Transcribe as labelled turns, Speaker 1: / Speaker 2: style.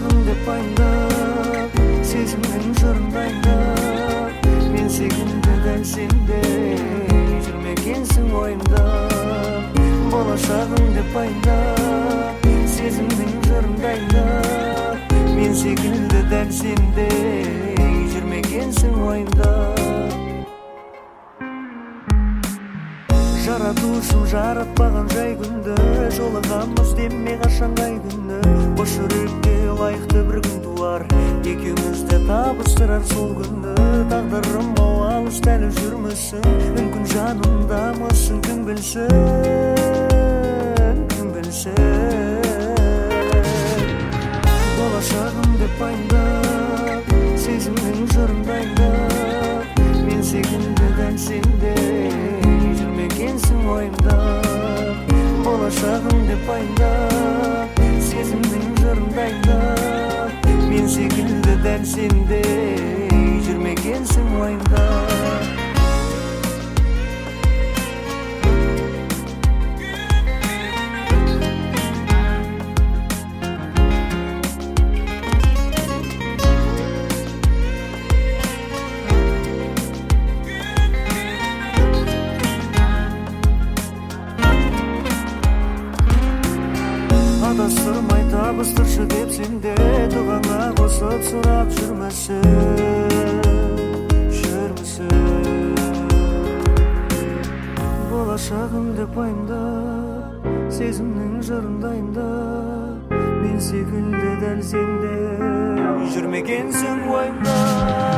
Speaker 1: болашағың деп пайымдап, сезімнің жырындайда мен секілді дәл сендей жүрмегенсің ойымда. Болашағың деп пайымдап, сезімнің жырындайда мен секілді дәл сендей жүрмегенсің ойымда. Жаратушым жаратпаған жай күнді, жолығамыз деме қашан қай күні. Бош жүрекке лайықты бір күн туар, екеумізді табыстырар сол күні. Тағдырым ау алыс дәл жүрмісің, мүмкін жанымдамысың, кім білсін, кім білсін. Болашағым деп пайымдап, сезімнің жырындайда мен секілді дәл сендей жүрмегенсің ойымда. Болашағым деп пайымдап, сезімнің жырындайда мен секілді дәл сендей жүрмегенсің ойымда. Адастырмай табыстыршы деп сенде дұғаңа қосып сұрап жүрмісің. Болашағым деп пайымдап, сезімнің жырындайында мен секілді дәл сенде жүрмегенсің ойымда.